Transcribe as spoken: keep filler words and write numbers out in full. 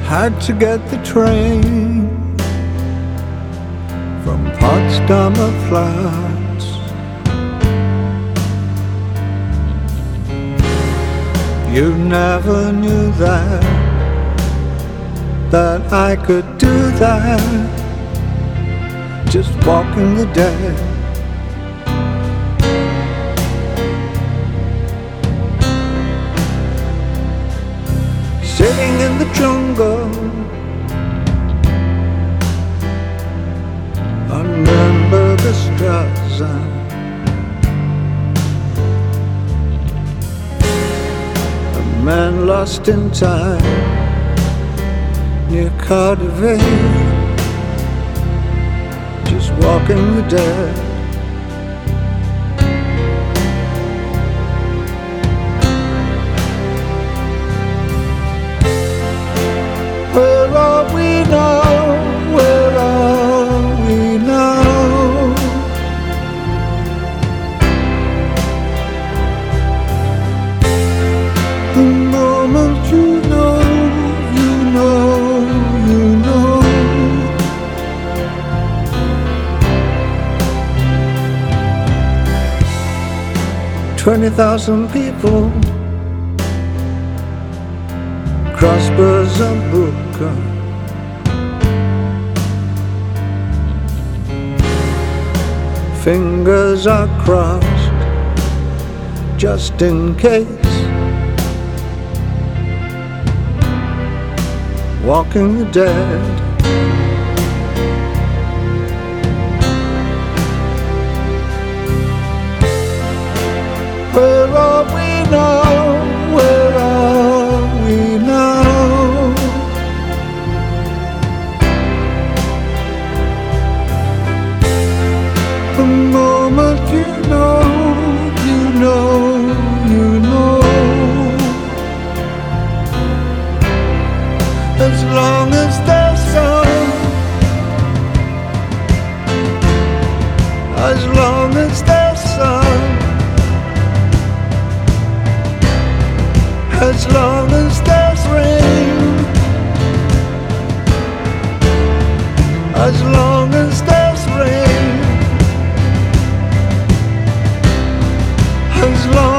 had to get the train from Potsdamer Platz. You never knew that, that I could do that, just walking the dead. Sitting in the jungle on Nürnberger Straße, a man lost in time near Cardiff, just walking the dead. Where are we now? Where are we now? The moment you know, you know, you know. Twenty thousand people cross Berzabuka, fingers are crossed just in case, walking the dead. Where are we now? Where are we now? The moment you know, you know, you know. As long as there's sun, as long as there's sun, as long as there's rain, as long as there's rain, as long